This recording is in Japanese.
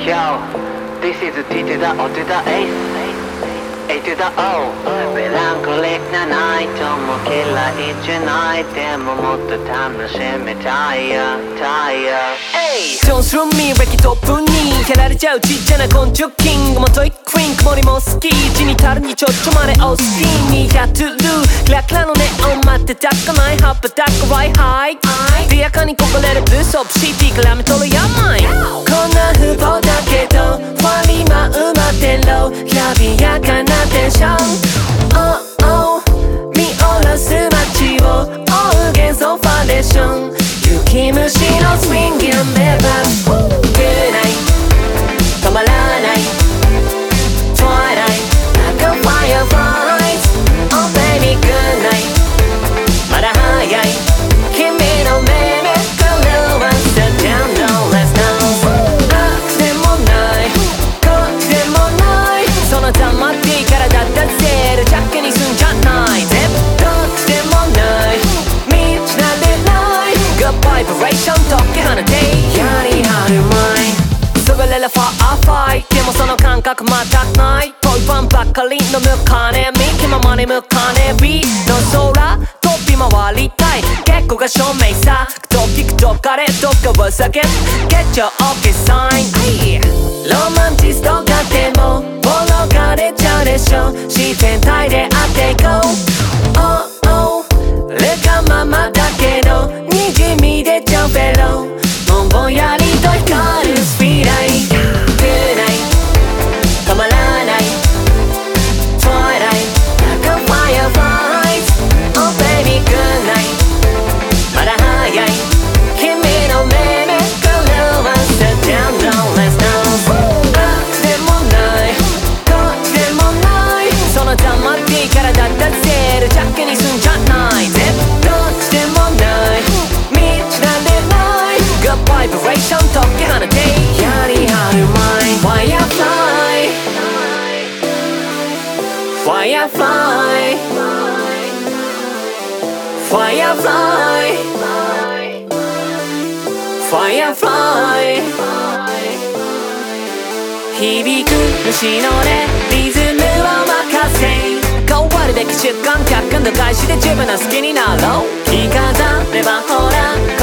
Yo, this is T to the O to the A, A to the O。 メランコリックなナイトも嫌いじゃない。でももっと楽しみたいやたいや。 Don't throw me 歴トップに蹴られちゃうちっちゃな昆虫キングもトイックウィン曇りも好き地に足るにちょっちょまでお好きにやっとるクラクラのネオン待ってたかない葉っぱたかわいハイ艶やかにこぼれるブースオブシティからめとる病こんな風貌だけどファリマ埋まってろきらびやかなテンション Oh oh 見下ろす街を追う幻想ファンデーション雪虫のスウィンギンメバー Good night 止まらない Twilight like a fireflies Oh baby good night まだ早い君の目目からは Sit down no let's know あでもないこでもないその黙っていいからだったぜる邪気にすんじゃない絶対でもない道なれない Good vibration 解き放てやりはる前滑れるファーファイでもその感覚全くないトイパンばっかりの向かねみ気ままに向かねビの空飛び回りたい結構が証明さドキクとかれどっかは叫ぶ Get your OK sign ロマンチストがでも転がれちゃうでしょ自然体で当ていこう Oh oh レカママだけどにじみ出ちゃうベロもんぼんやりと光るスピーライ Good night 止まらない Twilight like a fireflies Oh baby good night まだ早い君の目目からは Sit down no let's know あでもないこでもないその黙っていいからだったぜる邪気にすんじゃない絶対でもない道なんでない Good vibration 解き放てやりはる前 Firefly Firefly Firefly Firefly 響く虫の音リズムを任せ変わるべき習慣客観度開始で自分の好きになろう着飾ればほら